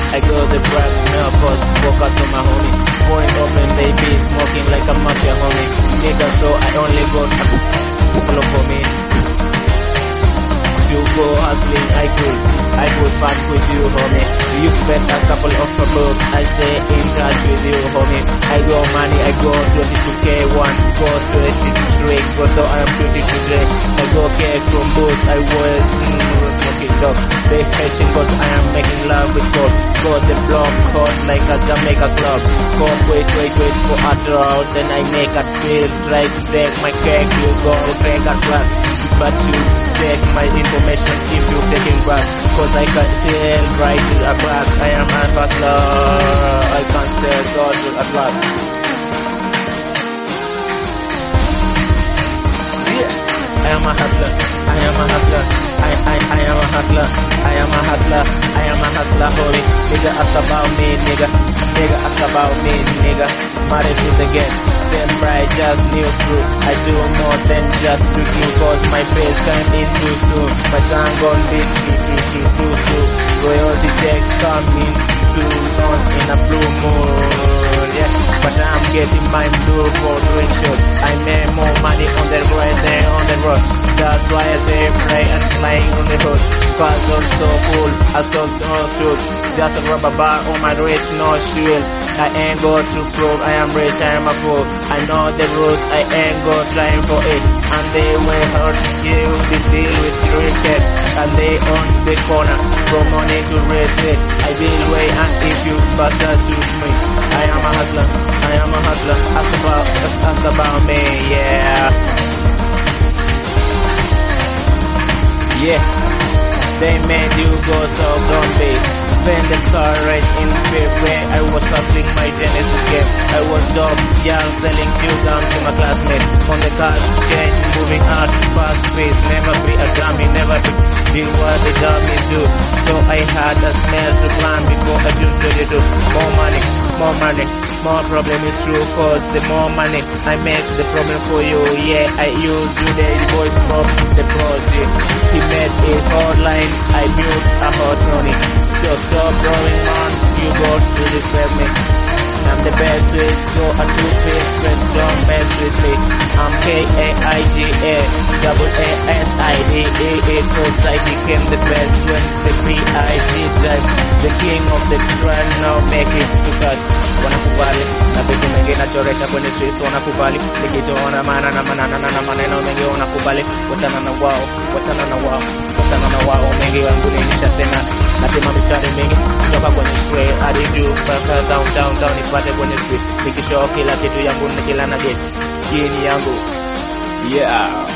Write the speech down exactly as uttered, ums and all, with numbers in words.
I go the brag, no cause, focus on my homie. Going open, they be smoking like a mafia homie. Nigga, so I only go follow for me. You go hustling, I could, I could fast with you, homie. You spend a couple of bucks, I stay in touch with you, homie. I go money, I go twenty-two K, one go twenty-three, go to I am twenty-two, I go K from boots, I was mm, smoking dog. They fetching, but I am making love with God. Go the block, hot like a Jamaica club. Come wait, wait, wait for a drought, then I make a feel, try to take my cake, you go take a flat, but you take my information if you taking back, cause I can sell right to a back. I am a hustler, I can sell God to a back. Yeah, I am a hustler, I am a hustler, I, I, I am a hustler, I am a hustler, I am a hustler, homie. Nigga, ask about me, nigga, nigga, ask about me, nigga. Married to the game, then bright, just new crew. I do more than just to do, cause my face came in too soon. My son gon' be too, too, too, too soon. Royalty check coming too soon in a blue moon, yeah. But I'm getting my blue for doing shows. I made more money on the right there on the road. That's why I say pray and flying on the hood. Cause I'm so cool, I don't know shoes. Just a rubber bar on my wrist, no shoes. I ain't go to prove I am rich, I am a fool. I know the rules, I ain't go trying for it. And they will hurt you, they deal with cricket. And they on the corner, from money to rich it. I will wait and if you bastard to me. I am a hustler, I am a hustler. Ask about, ask about me, yeah. Yeah, they made you go so don't be. Spend the courage in fear where I was hustling my Genesis game. I was dope, young, selling chew down to my classmates. On the cash, change, moving out, fast pace. Never be a dummy, never be do what the dummies do. So I had a smell to plan before I choose to do. More money, more money, more problem is true. Cause the more money I make, the problem for you. Yeah, I use you the voice from the project. He made a hotline, I built a hot money. So stop growing on, you go to the me. I'm the best with so a two-piece friend, don't mess with me. I'm K A I G A, double A S I D E E, cause I became the best when the P I G died. The king of the trend, now make it to God. Wanakubali, na vitu mengi nachoresha kwenye street, wanakubali. Nikichoona maana na manana na maneno mengi wanakubali. Watana na wao, watana na wao, watana na wao mengi wangu nilisha tena. Nasema mistari mingi, kutoka kwenye street, hadi juu, mpaka down, down, down, nipate kwenye street. Nikishow kila kitu yangu, nikila na gate, hii ni yangu, yeah.